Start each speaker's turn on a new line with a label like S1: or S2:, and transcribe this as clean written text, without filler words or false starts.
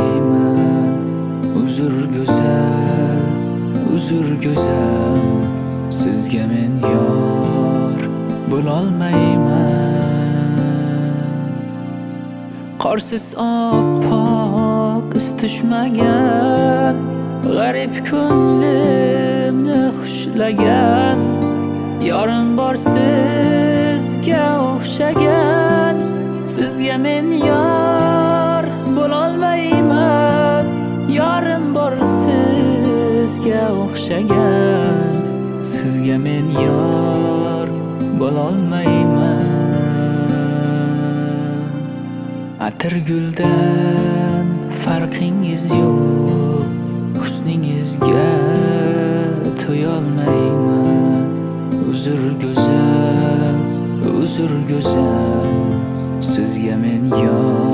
S1: bo'lolmayman. Uzr go'zal, uzr go'zal, sizga men yor bo'lolmayman. Qorsiz oppoq iz tushmagan, g'arib ko'nglimni xushlagan, yorim bor sizga o'xshagan, sizga men yor bo'lolmayman. Yorim bor sizga o'xshagan, sizga men yor bo'lolmayman. Atirguldan farqingiz yo'q, husningizga to'yolmayman. Uzr go'zal, uzr go'zal, sizga men yor